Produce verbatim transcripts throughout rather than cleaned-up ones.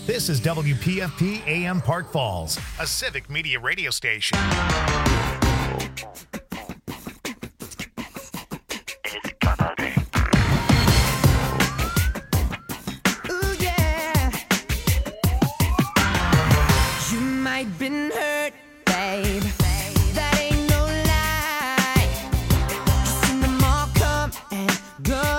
This is W P F P A M Park Falls, a civic media radio station. Ooh, yeah. You might been hurt, babe. That ain't no lie. You seen them all come and go.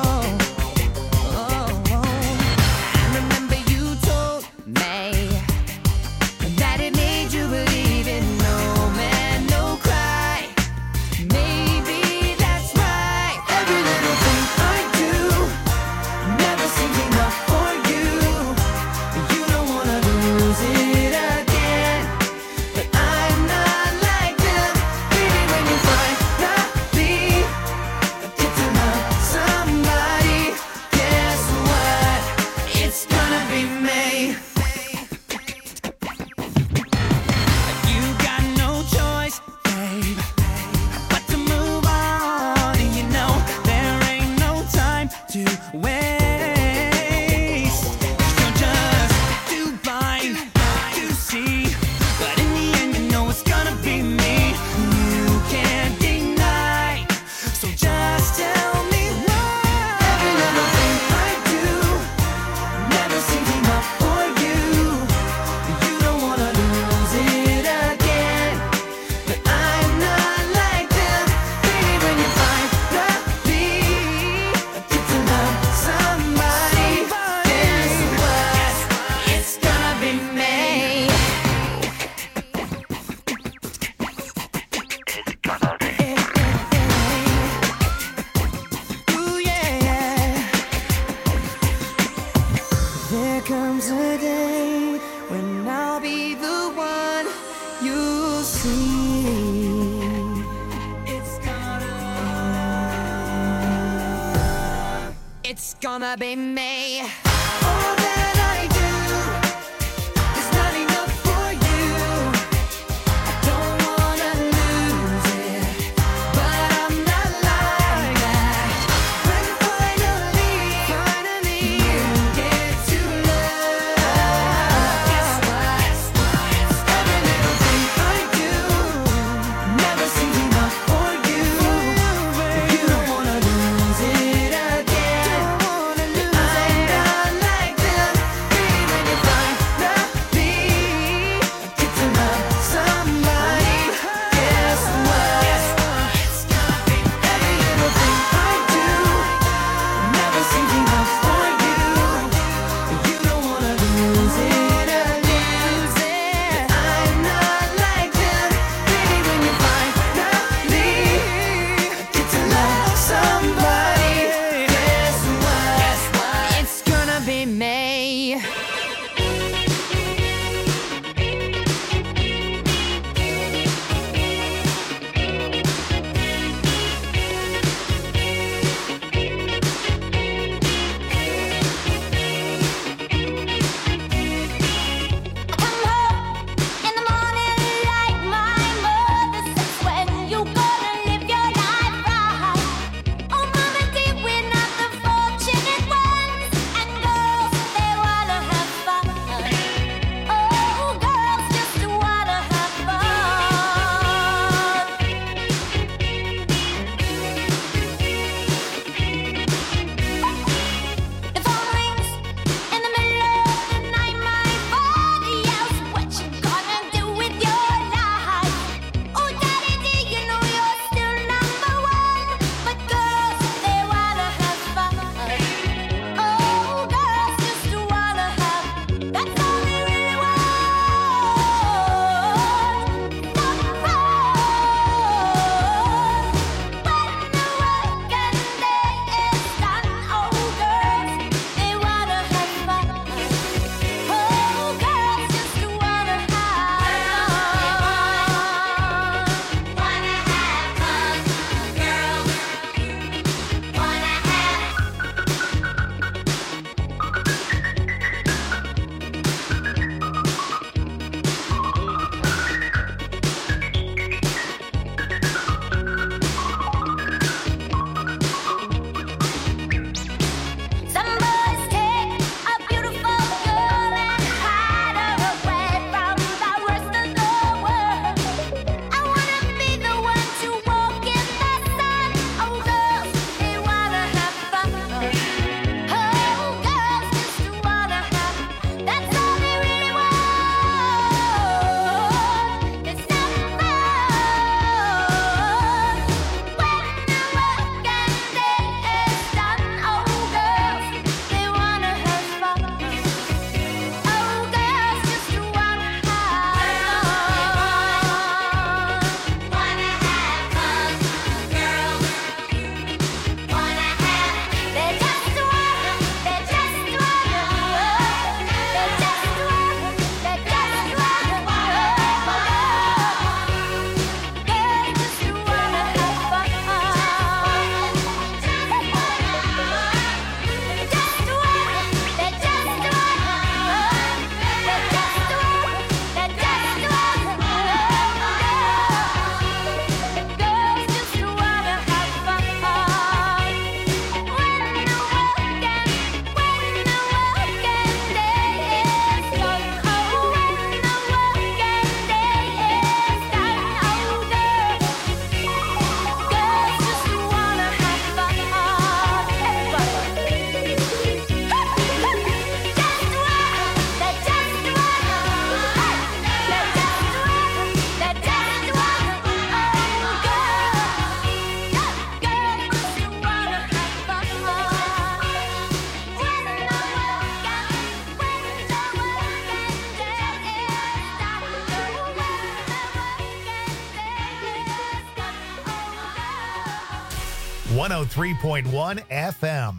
It's gonna be me. All that I do is not enough for you. I don't wanna lose it, but I'm not like that. When finally, finally you get to love, guess what? Every little thing I do never seems enough for you. You don't wanna lose it again. I'm not one oh three point one F M.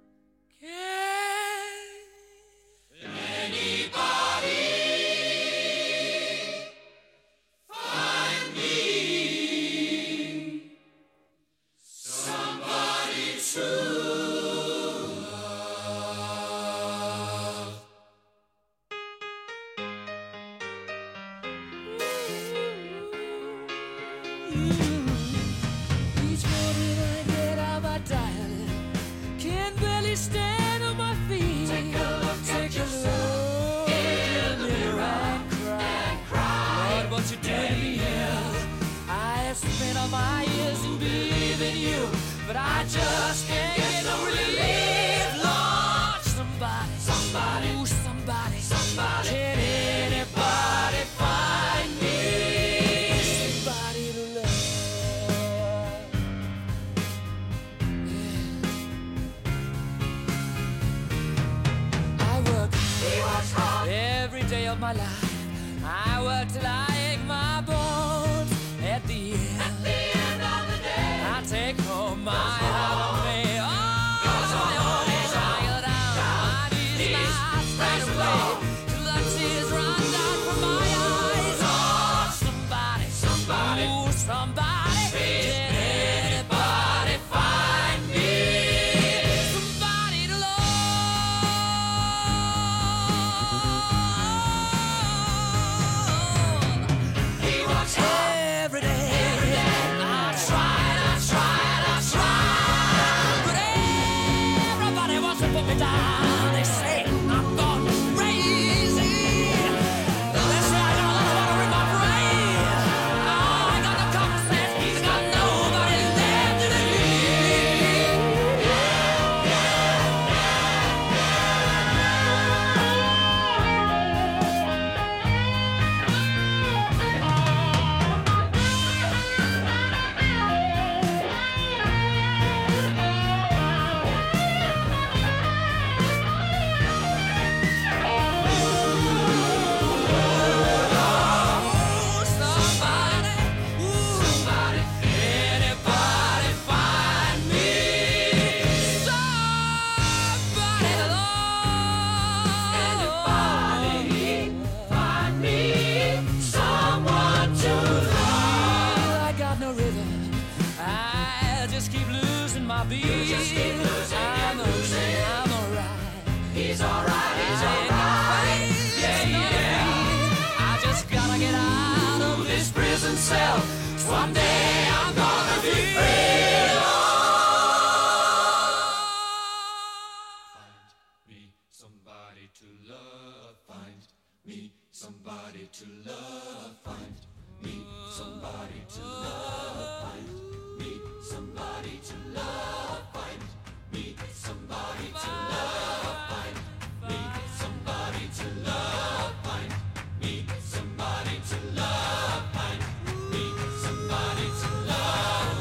Each morning I get out my diary, can barely stand on my feet. Take a look Take at yourself in the mirror and cry. and cry. Lord, what you did to me here. I have spent all my years in believing you, but I just can't get no relief. Lord, somebody, somebody, ooh, somebody, somebody, can anybody find me somebody to love? Every day of my life, I work till I ache my bones. At the end, At the end of the day, I take home my heart of me. Oh, tired out, my knees lie straight away till the tears run down from my eyes. Oh, somebody, somebody, ooh, somebody, can anybody find me somebody to love? Every day, every day, I tried, I tried, I tried, but everybody wants to put me down. They say I'm gone crazy. They say I got a lot of water in my brain. Oh, I got no common sense, I got nobody left to believe. Ooh, somebody, ooh, somebody, anybody find me somebody to love? Anybody find me someone to love? I got no rhythm, I just keep losing my beat. You just keep losing, I'm losing, I'm alright. He's alright, he's alright. Yeah, yeah. I just gotta get out of this prison cell. One day I'm gonna be free. Find me somebody to love. Find me somebody to love. Find me somebody to love. Find me somebody to love. Find me somebody to love. Find me somebody to love. Find me somebody to love. Find me somebody to love.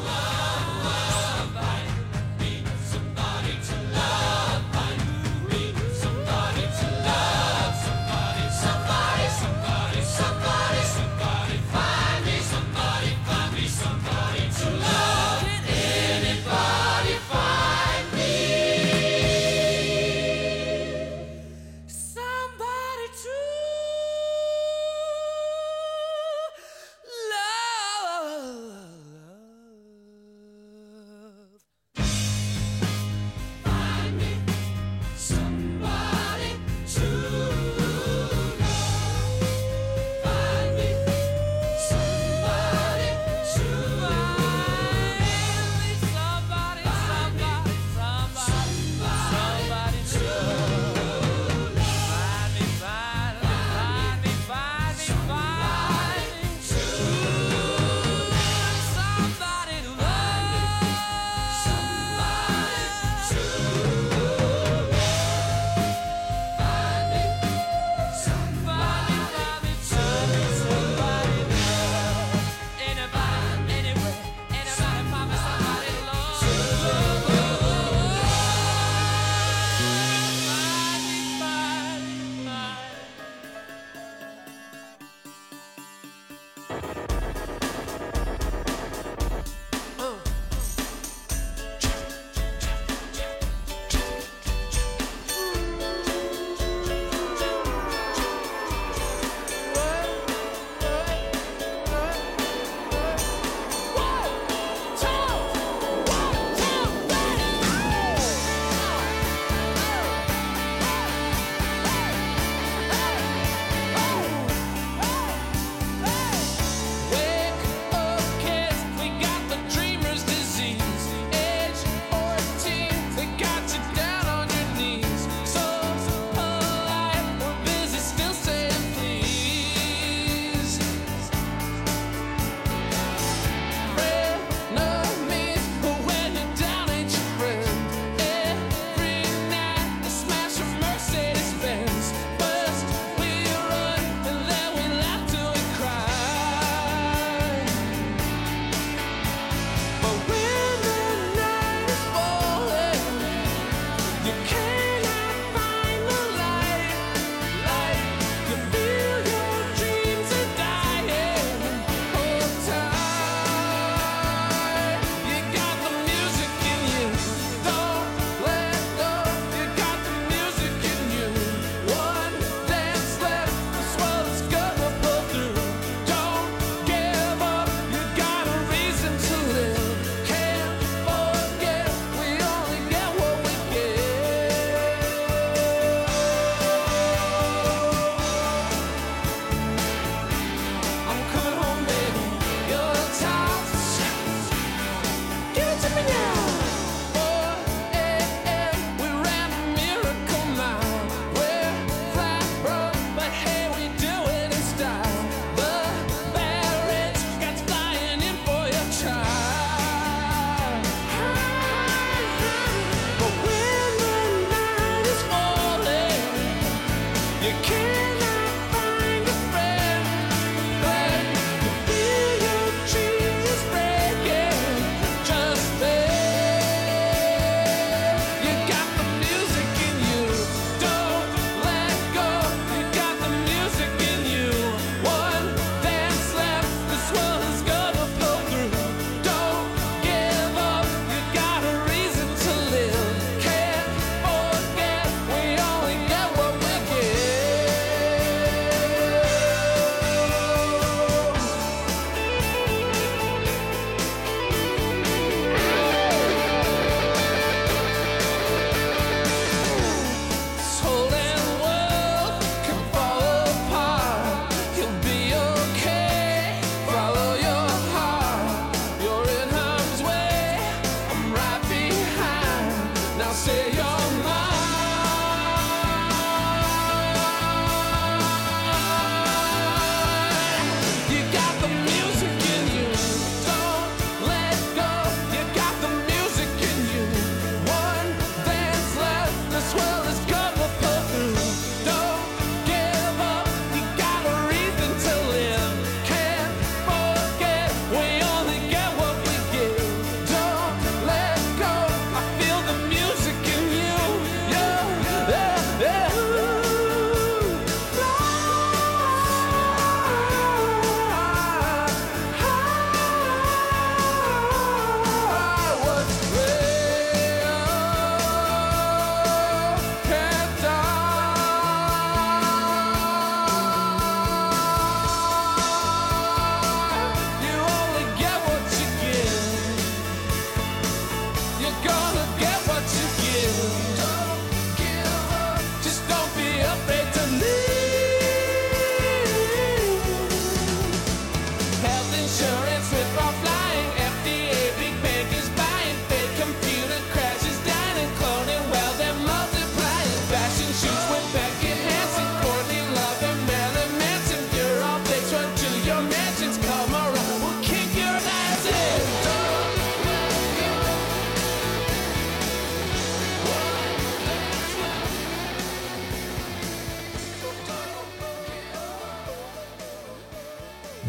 Find me somebody to love. Find me somebody to love. Somebody, somebody, somebody, somebody, somebody. Find me somebody, find me somebody to love. Can anybody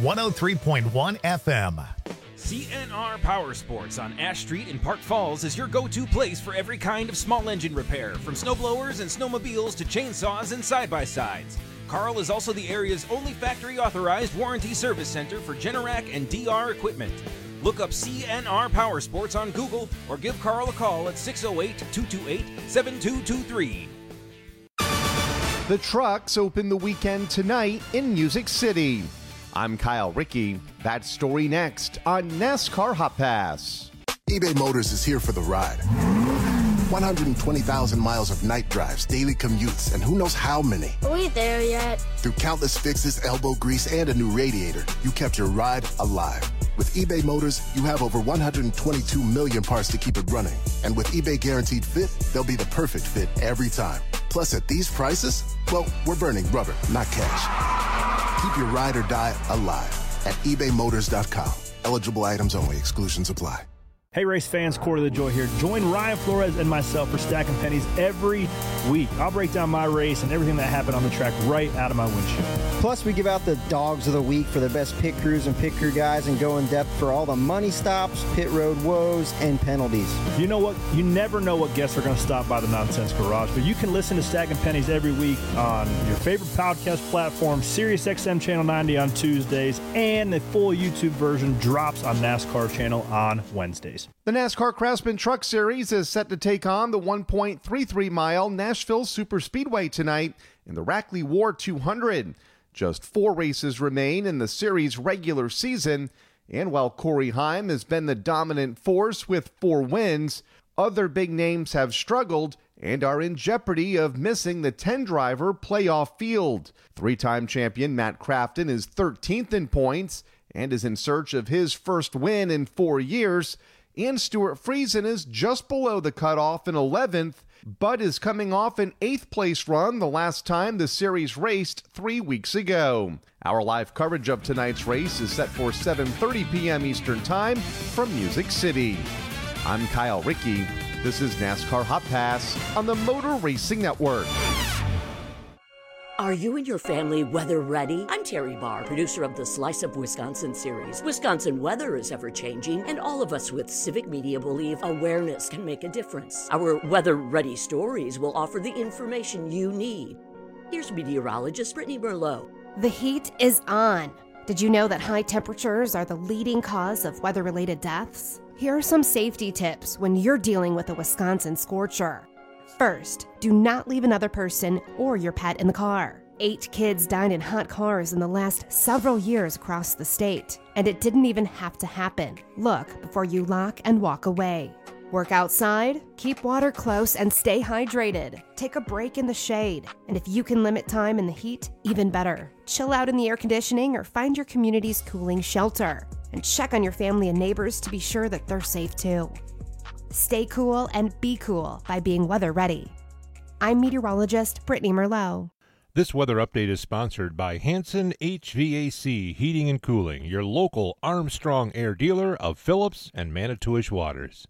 one oh three point one F M. C N R Power Sports on Ash Street in Park Falls is your go-to place for every kind of small engine repair, from snowblowers and snowmobiles to chainsaws and side-by-sides. Carl is also the area's only factory-authorized warranty service center for Generac and D R equipment. Look up C N R Power Sports on Google or give Carl a call at six oh eight, two two eight, seven two two three. The Trucks open the weekend tonight in Music City. I'm Kyle Rickey. That story next on NASCAR Hot Pass. eBay Motors is here for the ride. one hundred twenty thousand miles of night drives, daily commutes, and who knows how many. Are we there yet? Through countless fixes, elbow grease, and a new radiator, you kept your ride alive. With eBay Motors, you have over one hundred twenty-two million parts to keep it running. And with eBay Guaranteed Fit, they'll be the perfect fit every time. Plus, at these prices, well, we're burning rubber, not cash. Keep your ride or die alive at ebay motors dot com. Eligible items only. Exclusions apply. Hey race fans, Corey LaJoy here. Join Ryan Flores and myself for Stacking Pennies every week. I'll break down my race and everything that happened on the track right out of my windshield. Plus, we give out the dogs of the week for the best pit crews and pit crew guys and go in depth for all the money stops, pit road woes, and penalties. You know what? You never know what guests are going to stop by the Nonsense Garage, but you can listen to Stacking Pennies every week on your favorite podcast platform, Sirius X M Channel ninety on Tuesdays, and the full YouTube version drops on NASCAR Channel on Wednesdays. The NASCAR Craftsman Truck Series is set to take on the one point three three mile Nashville Superspeedway tonight in the Rackley War two hundred. Just four races remain in the series' regular season, and while Corey Heim has been the dominant force with four wins, other big names have struggled and are in jeopardy of missing the ten-driver playoff field. Three-time champion Matt Crafton is thirteenth in points and is in search of his first win in four years, and Stuart Friesen is just below the cutoff in eleventh, but is coming off an eighth-place run the last time the series raced three weeks ago. Our live coverage of tonight's race is set for seven thirty p.m. Eastern Time from Music City. I'm Kyle Rickey. This is NASCAR Hot Pass on the Motor Racing Network. Are you and your family weather ready? I'm Terry Barr, producer of the Slice of Wisconsin series. Wisconsin weather is ever changing, and all of us with civic media believe awareness can make a difference. Our weather ready stories will offer the information you need. Here's meteorologist Brittany Merlot. The heat is on. Did you know that high temperatures are the leading cause of weather-related deaths? Here are some safety tips when you're dealing with a Wisconsin scorcher. First, do not leave another person or your pet in the car. Eight kids died in hot cars in the last several years across the state, and it didn't even have to happen. Look before you lock and walk away. Work outside, keep water close, and stay hydrated. Take a break in the shade, and if you can limit time in the heat, even better. Chill out in the air conditioning or find your community's cooling shelter. And check on your family and neighbors to be sure that they're safe too. Stay cool and be cool by being weather ready. I'm meteorologist Brittany Merlot. This weather update is sponsored by Hanson H V A C Heating and Cooling, your local Armstrong Air dealer of Phillips and Manitowish waters.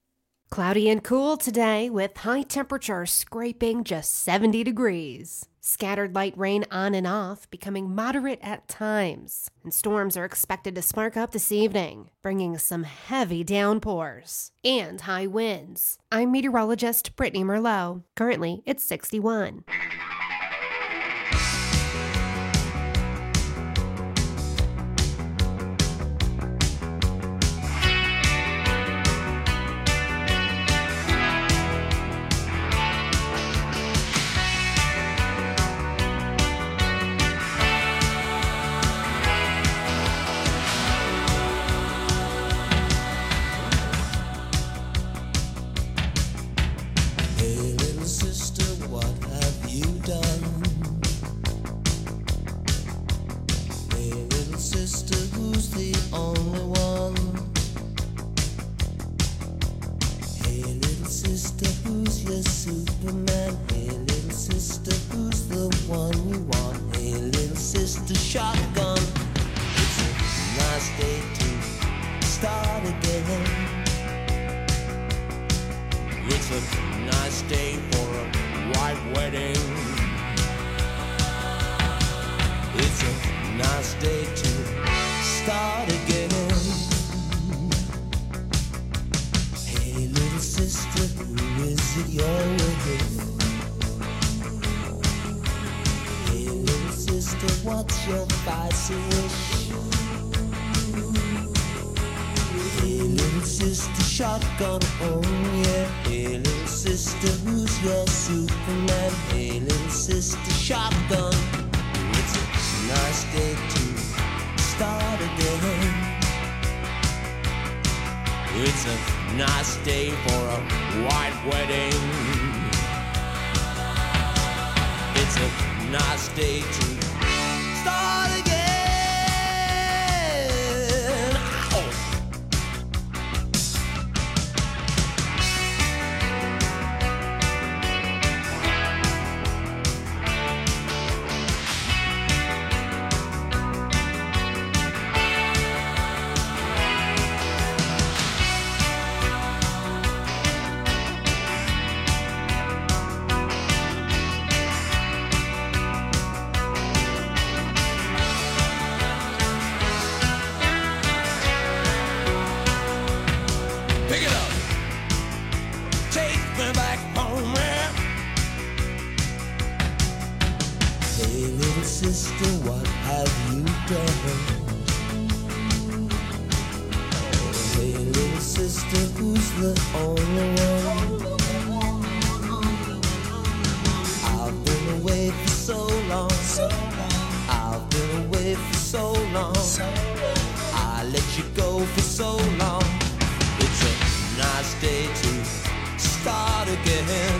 Cloudy and cool today with high temperatures scraping just seventy degrees. Scattered light rain on and off, becoming moderate at times. And storms are expected to spark up this evening, bringing some heavy downpours and high winds. I'm meteorologist Brittany Merlot. Currently, it's sixty-one. It's a nice day to shotgun, oh yeah. Hey little sister, who's your Superman? Hey little sister, shotgun. It's a nice day to start again. It's a nice day for a white wedding. It's a nice day to start again. Ow. Pick it up. Take me back home, man. Hey, little sister, what have you done? Oh, hey, little sister, who's the only one? I've been away for so long. I've been away for so long. I let you go for so long. It's a nice day to start again.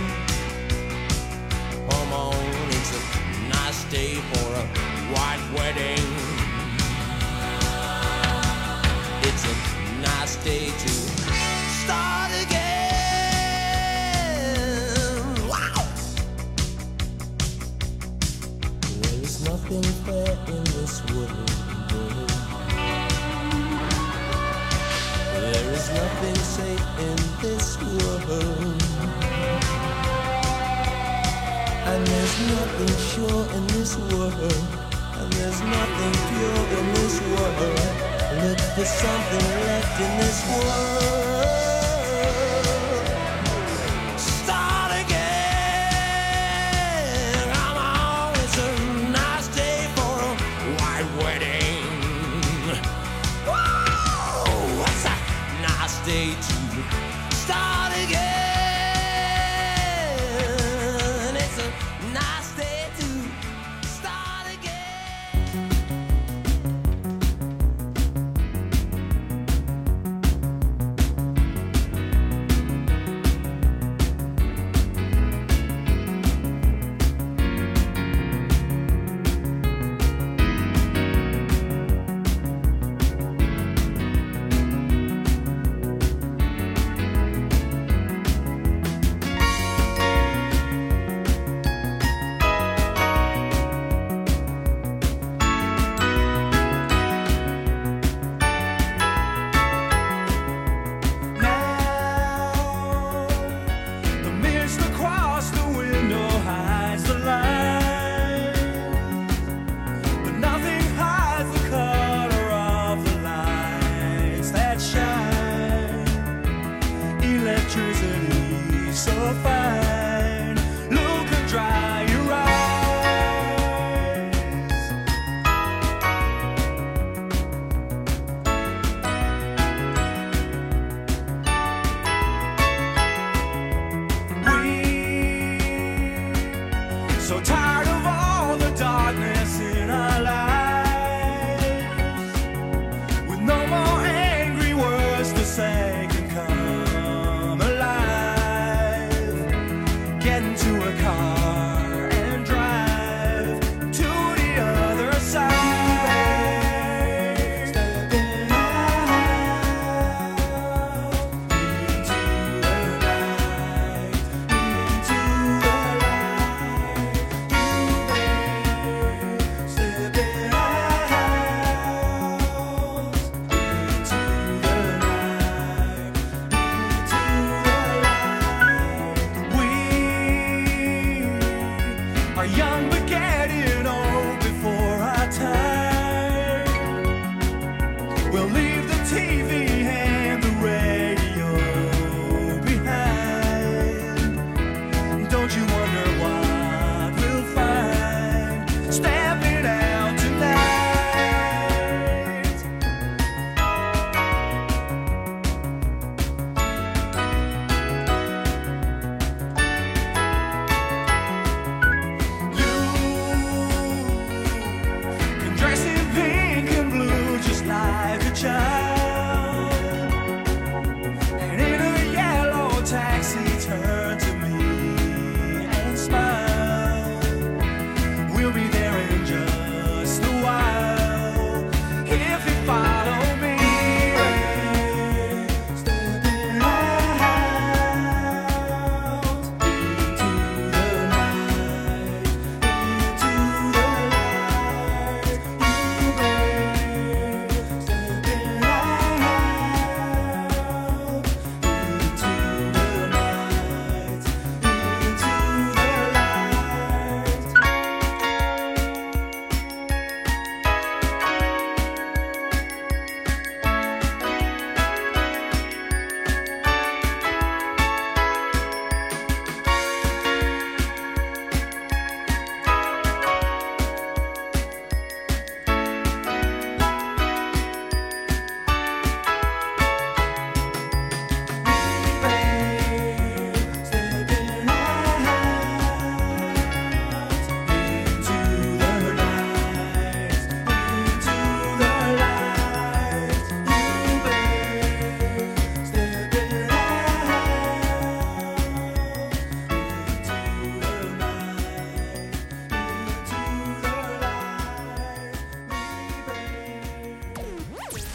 Come on, it's a nice day for a white wedding. It's a nice day to start again. Wow! There is nothing fair in this world. There is nothing safe in this world. And there's nothing sure in this world. And there's nothing pure in this world. Look for something left in this world. Start again. Come on, it's a nice day for a white wedding. Whoa, what's that? Nice day to start again. It's a nice day to start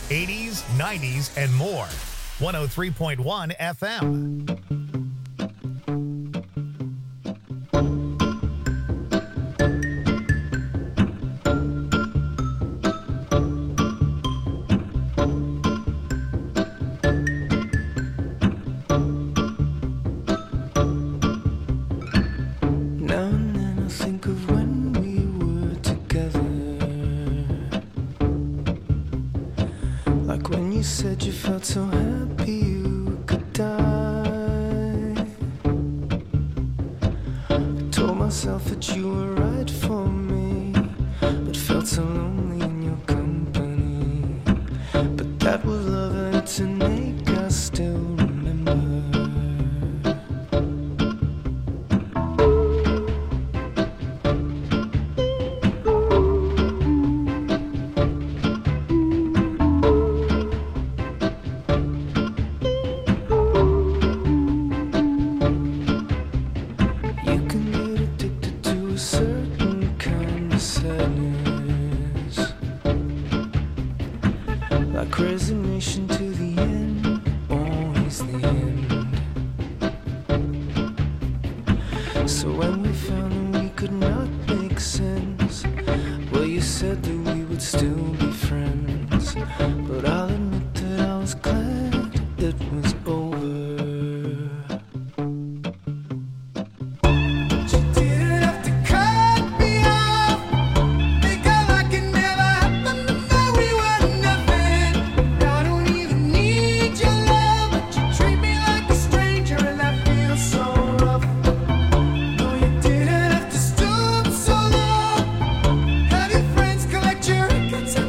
eighties, nineties, and more. one oh three point one F M. Now and then I think of when we were together, like when you said you felt so happy you could die. I told myself that you were right for me, but felt so lonely in your company. But that was love and it's an ache I still remember. You can get addicted to a certain kind of sadness, like resignation to the end, always the end. So when we found that we could not make sense, well, you said that we would still be friends. But I'll admit that I was glad it was over. You didn't have to cut me off, because I can never happen to know we were nothing. I don't even need your love, but you treat me like a stranger, and that feels so rough. No, you didn't have to stoop so low. Have your friends collect your records and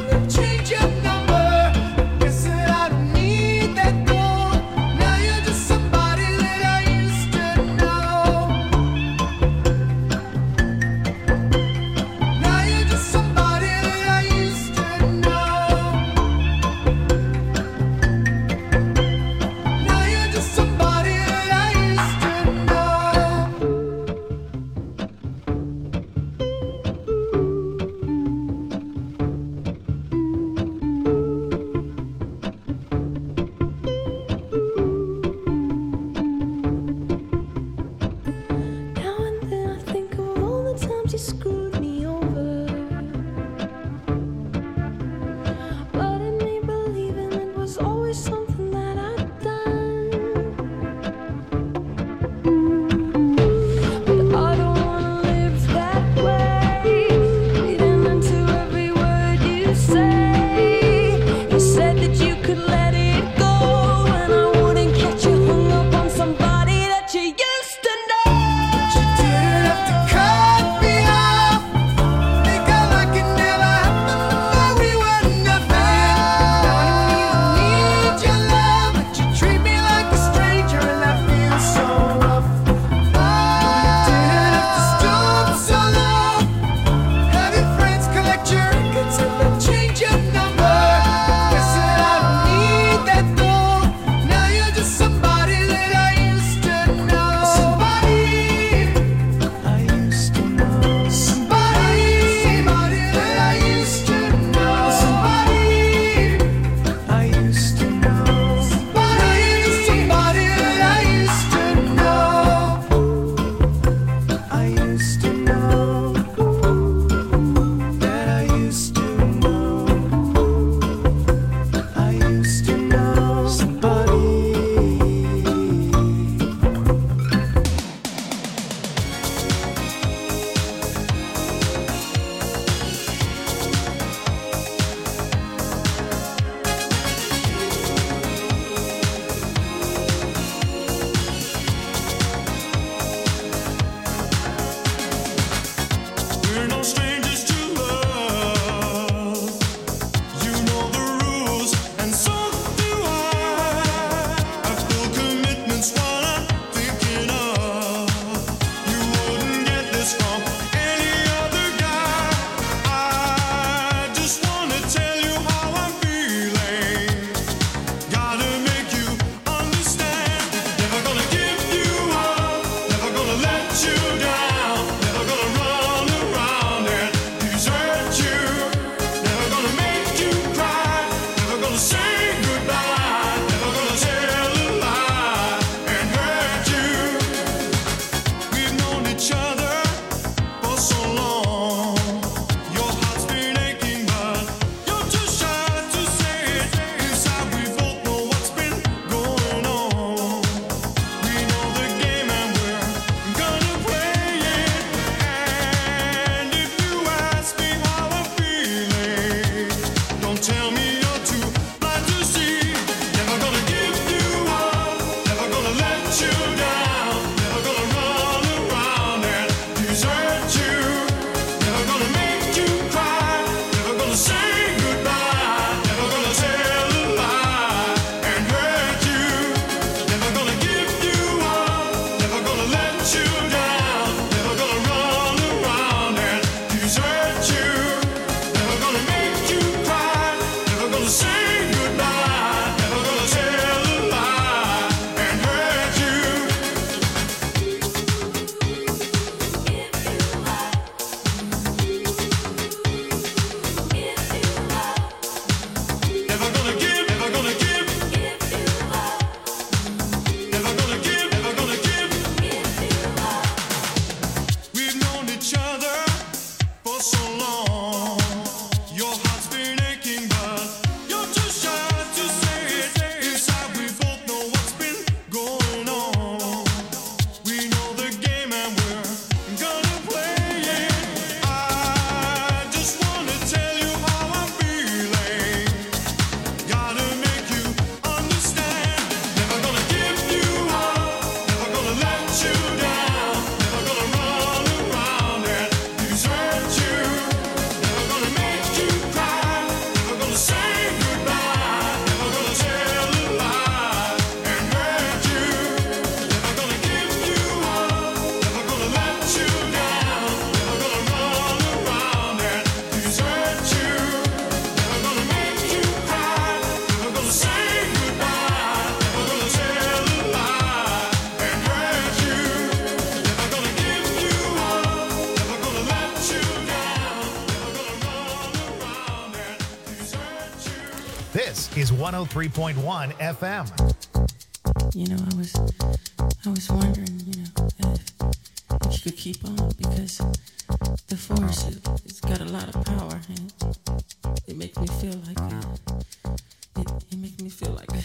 This is one oh three point one F M. You know, I was, I was wondering, you know, if, if you could keep on, because the force, it, it's got a lot of power, and it makes me feel like, uh, it, it makes me feel like.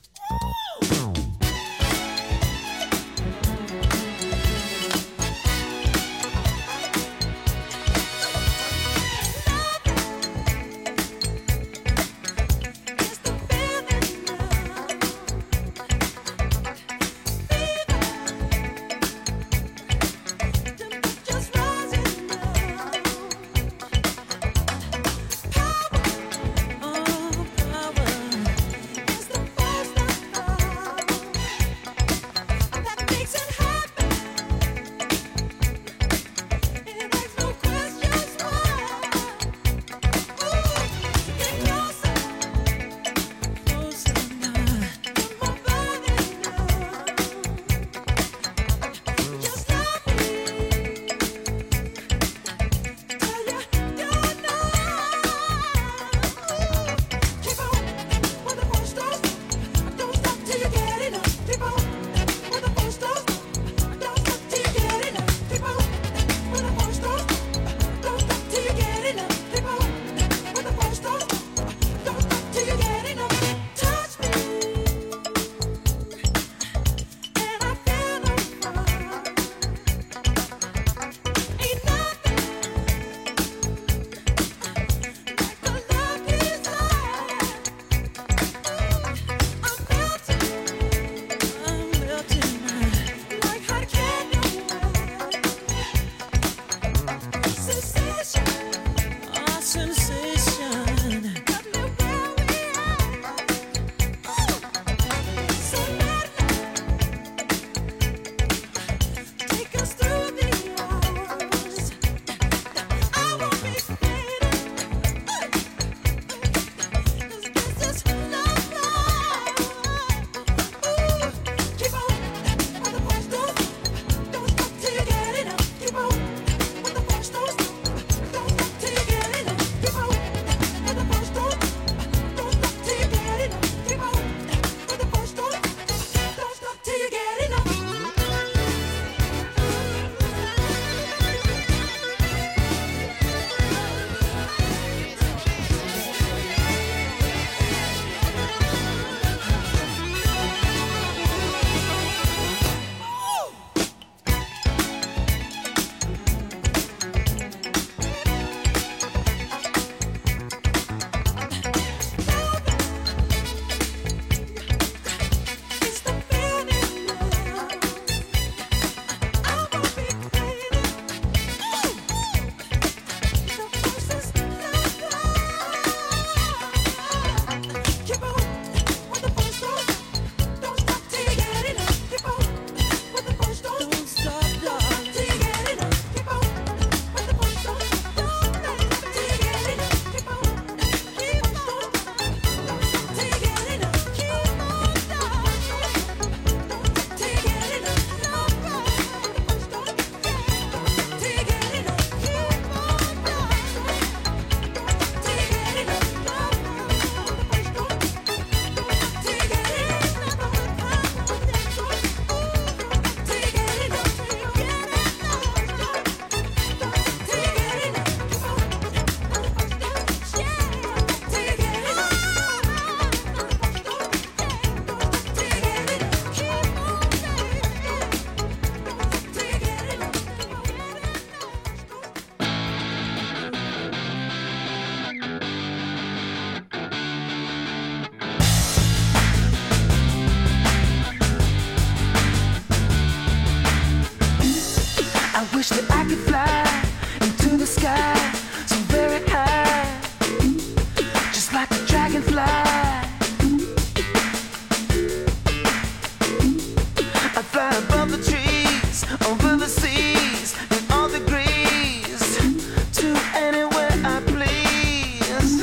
wish that I could fly into the sky so very high, just like a dragonfly. I fly above the trees, over the seas, in all degrees, to anywhere I please.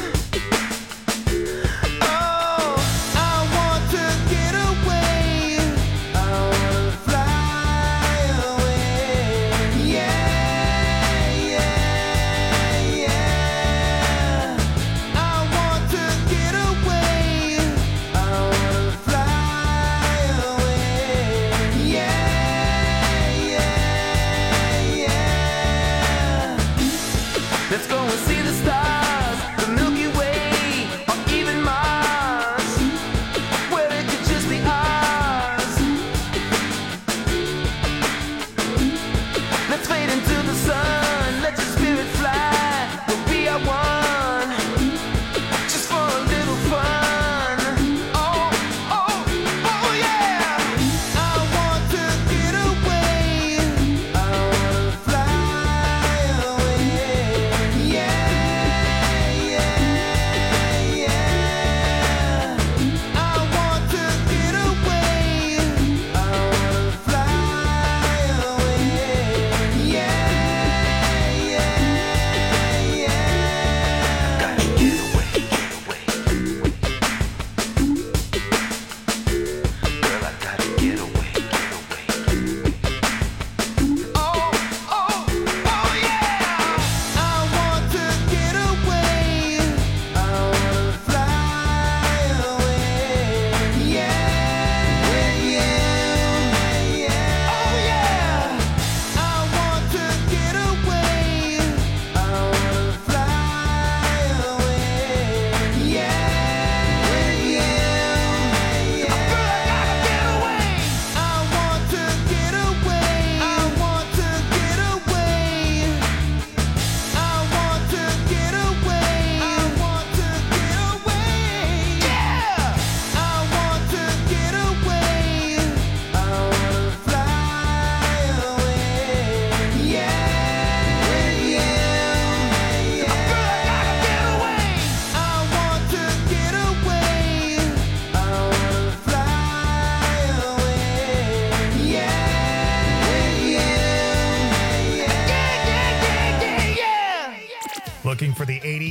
Oh, I want to get away. I wanna fly away. Yeah.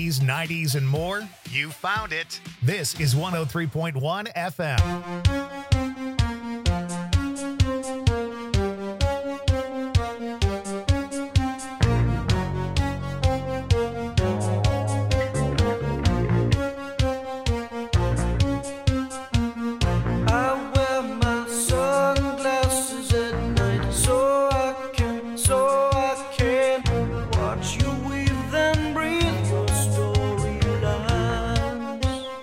eighties, nineties, and more? You found it. This is one oh three point one F M. I wear my sunglasses at night so I can, so I can watch you weave and breathe your storylines.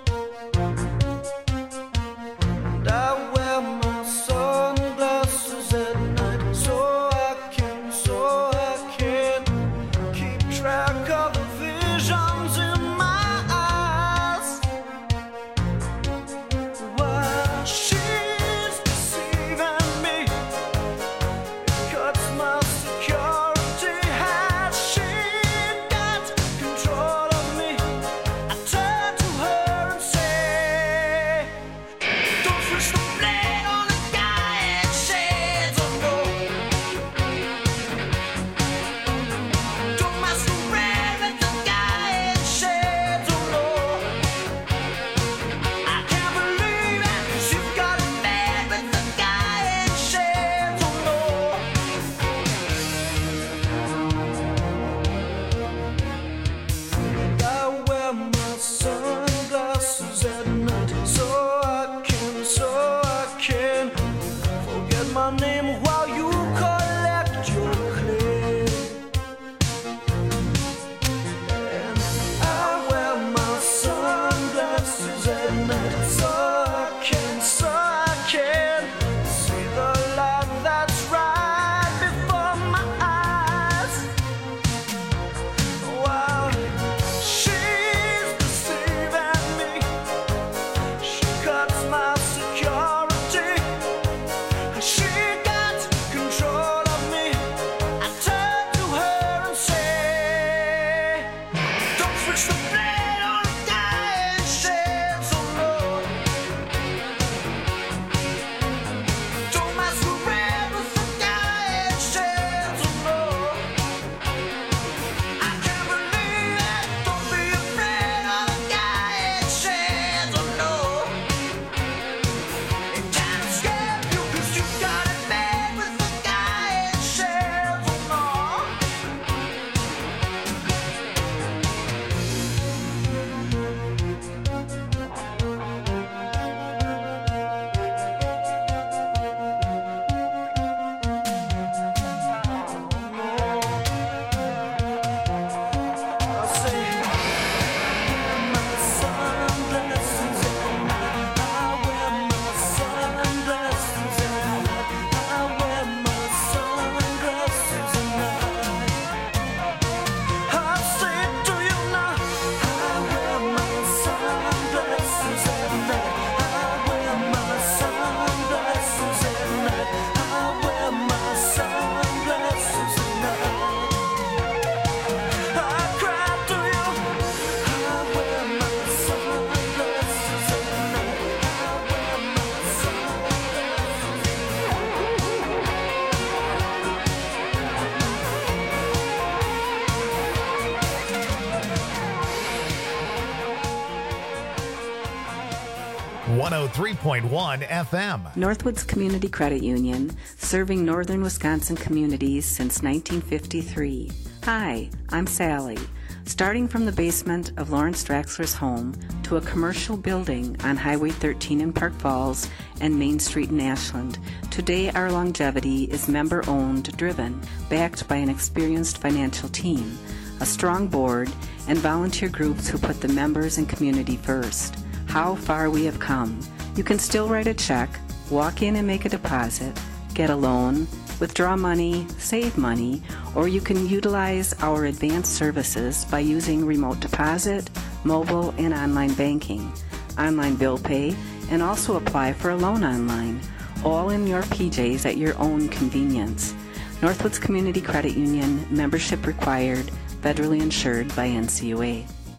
And I wear my sunglasses at night so I can, so I can keep track of the visions in my eyes. While she's deceiving me, it cuts my security. Has she got control of me? I turn to her and say, don't switch the blade on the guy in shades of gold. Don't masquerade with the guy in shades of gold. I can't believe it, 'cause you've got it bad with the guy in shades of gold. I wear my sunglasses at night so I can, so I can forget my name while you collect your clay. And I wear my sunglasses at night so I can, so I can see the light that's right before my eyes. While she's deceiving me, she cuts my security. She got control of me. I turn to her and say, don't switch the blade on the guy in shades of gold. Don't masquerade with the guy in shades of gold. I can't believe it. Don't be afraid of the guy in shades of gold. It can't escape you 'cause you got it bad with the guy in shades of gold. I say, my sunglasses at night. I wear my sunglasses at night. I wear my sunglasses at night. I say it to you now. I wear my sunglasses at night. I wear my sunglasses at night. I wear my sunglasses at night. I cry to you. I wear my sunglasses at night. I wear my one oh three point one F M. Northwoods Community Credit Union, serving northern Wisconsin communities since nineteen fifty-three. Hi, I'm Sally. Starting from the basement of Lawrence Draxler's home to a commercial building on Highway thirteen in Park Falls and Main Street in Ashland, today our longevity is member-owned, driven, backed by an experienced financial team, a strong board, and volunteer groups who put the members and community first. How far we have come. You can still write a check, walk in and make a deposit, get a loan, withdraw money, save money, or you can utilize our advanced services by using remote deposit, mobile, and online banking, online bill pay, and also apply for a loan online, all in your P Js at your own convenience. Northwoods Community Credit Union, membership required, federally insured by N C U A.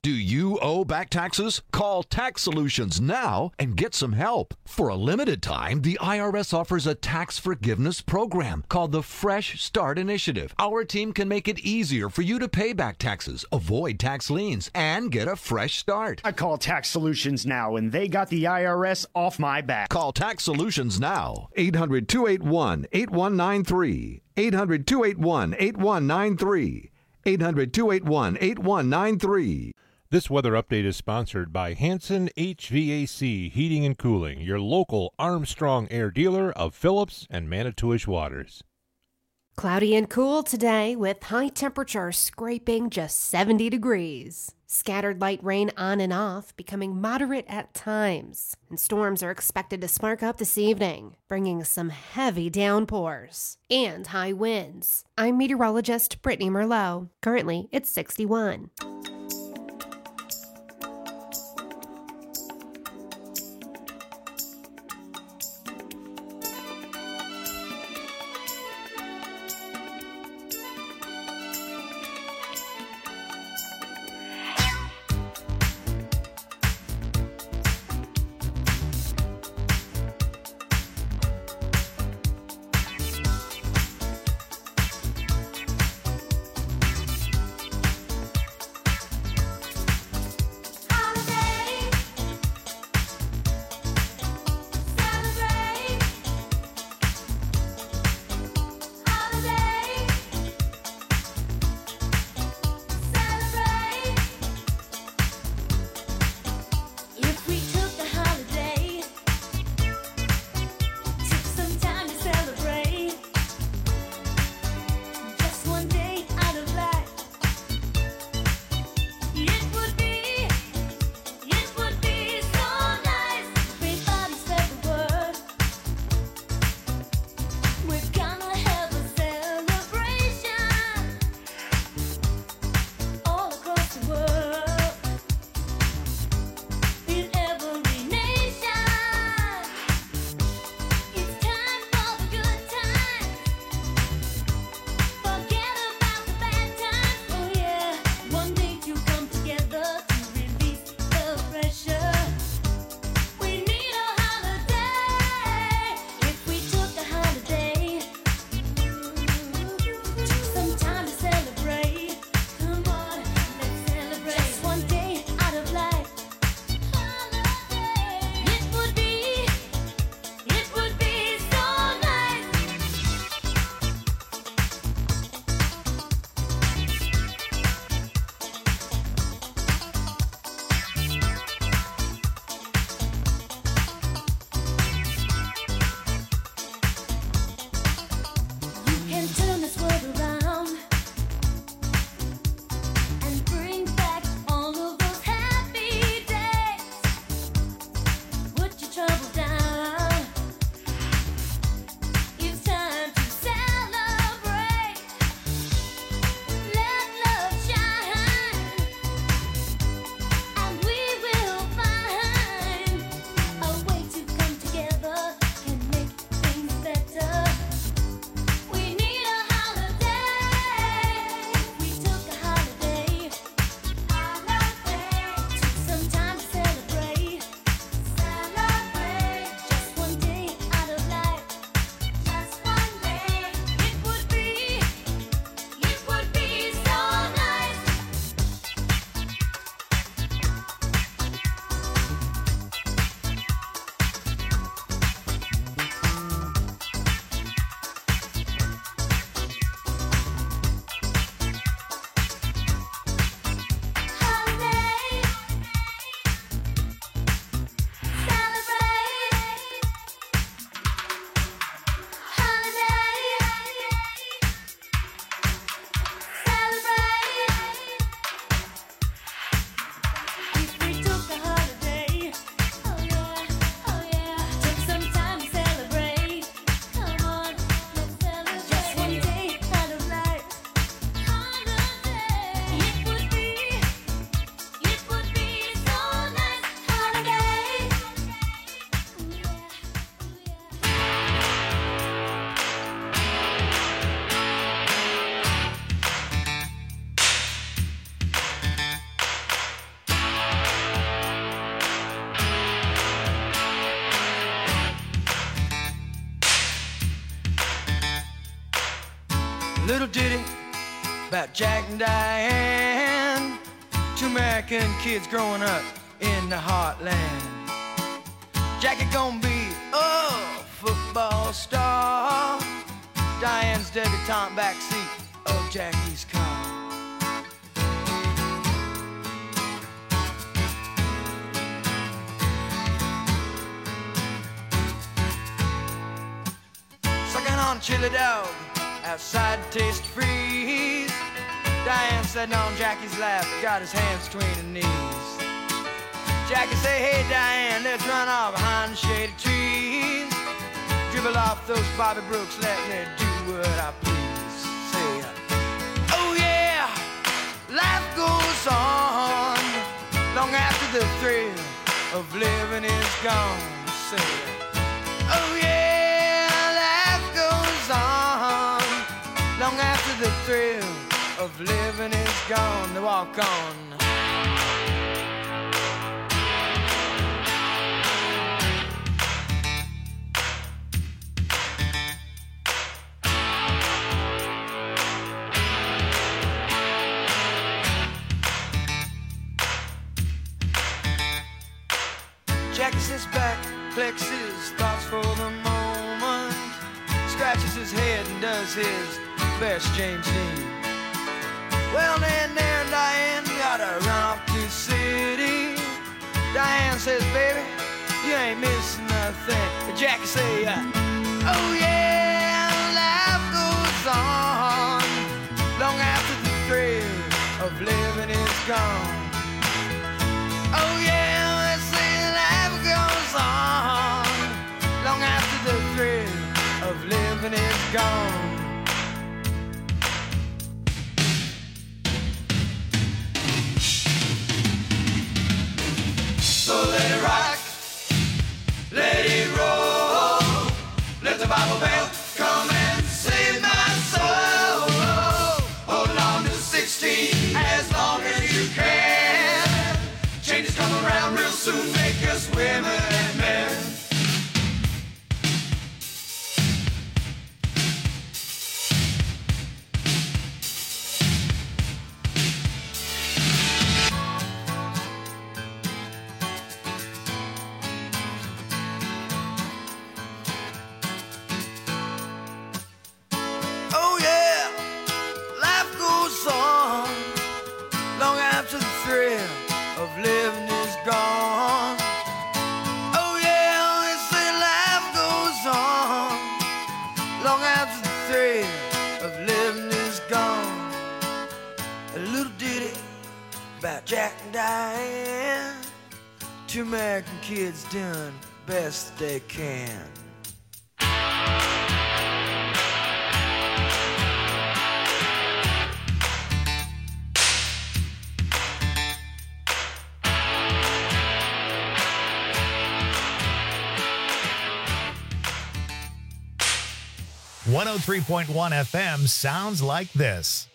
Do you owe back taxes? Call Tax Solutions now and get some help. For a limited time, the I R S offers a tax forgiveness program called the Fresh Start Initiative. Our team can make it easier for you to pay back taxes, avoid tax liens, and get a fresh start. I call Tax Solutions now, and they got the I R S off my back. Call Tax Solutions now. eight hundred, two eight one, eight one nine three. eight hundred, two eight one, eight one nine three. eight hundred, two eight one, eight one nine three. This weather update is sponsored by Hanson H V A C Heating and Cooling, your local Armstrong Air dealer of Phillips and Manitowish Waters. Cloudy and cool today with high temperatures scraping just seventy degrees. Scattered light rain on and off, becoming moderate at times. And storms are expected to spark up this evening, bringing some heavy downpours and high winds. I'm meteorologist Brittany Merlot. Currently, it's sixty-one. Little ditty about Jack and Diane, two American kids growing up in the heartland. Jackie gonna be a football star, Diane's debutante backseat of Jackie's car. Sucking on chili dog outside Taste Freeze, Diane sitting on Jackie's lap, got his hands between her knees. Jackie say, hey Diane, let's run off behind the shady trees. Dribble off those Bobby Brooks, let me do what I please. Say, oh yeah, life goes on long after the thrill of living is gone. Say, oh yeah, life goes on long after the thrill of living is gone. To walk on. Jackie sits back, collects his thoughts for the moment, scratches his head and does his best James Dean. Well, then there and Diane gotta run off to the city. Diane says, baby, you ain't missing nothing. But Jackie say, uh, oh yeah, life goes on long after the thrill of living is gone. Oh yeah, let's say life goes on long after the thrill of living is gone. So let it rock, let it roll, let the Bible Belt come and save my soul. Hold on to sixteen as long as you can. Changes come around real soon, make us women and men. Oh yeah, life goes on long after the thrill of living is gone. Oh yeah, they say life goes on long after the thrill of living is gone. A little ditty about Jack and Diane, two American kids doing best they can. one oh three point one F M sounds like this.